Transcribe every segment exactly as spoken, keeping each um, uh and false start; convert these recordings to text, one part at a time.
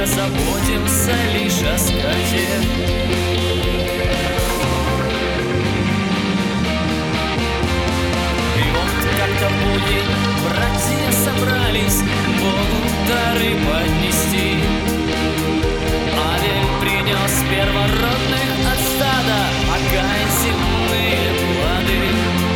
всегда заботимся лишь о скоте. И вот как-то в будни братья собрались Богу дары поднести. Авель принес первородных от стада, а Каин земные плоды.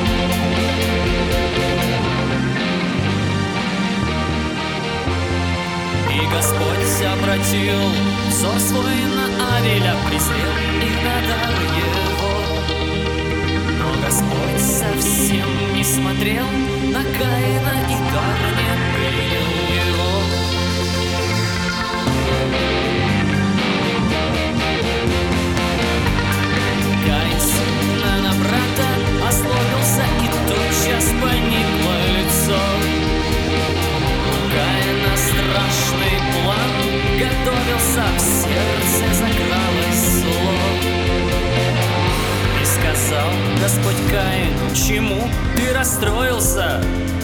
И Господь обратил взор свой на Авеля, презрел и надар его. Но Господь совсем не смотрел на Каина и дар не принял его. Каин сильно на брата озлобился, и тотчас поникло лицо. У Каина страшный план готовился, в сердце закралось зло. И сказал Господь Каину: чему ты расстроился?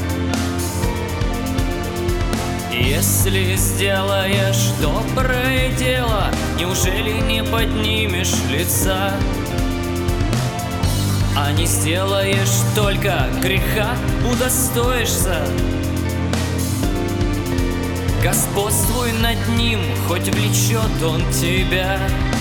Если сделаешь доброе дело, неужели не поднимешь лица? А не сделаешь только греха, удостоишься. Господствуй над ним, хоть влечет он тебя.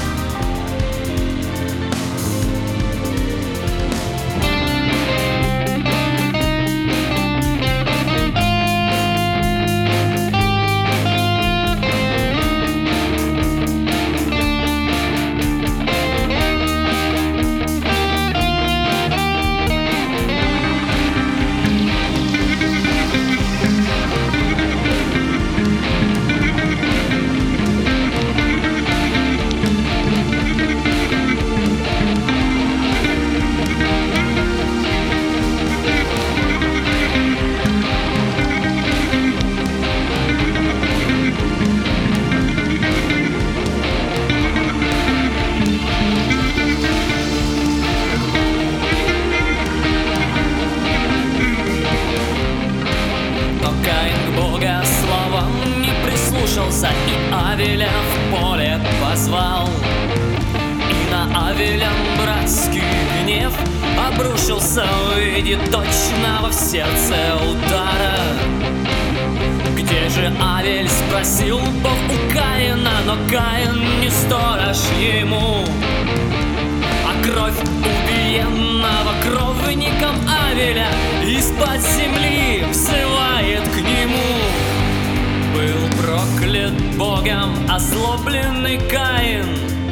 И Авеля в поле позвал, и на Авеля братский гнев обрушился в виде точного в сердце удара. Где же Авель, спросил Бог у Каина, но Каин не сторож ему, а кровь убиенного кровником Авеля из-под земли взывает к нему. Был проклят Богом озлобленный Каин.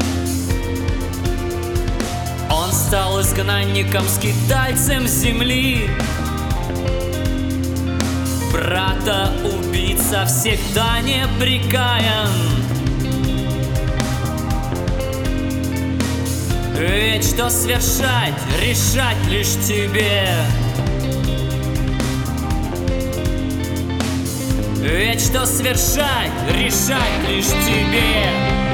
Он стал изгнанником, скитальцем земли. Брата убийца всегда непрекаян. Ведь что свершать, решать лишь тебе. Ведь что свершать, решать лишь тебе.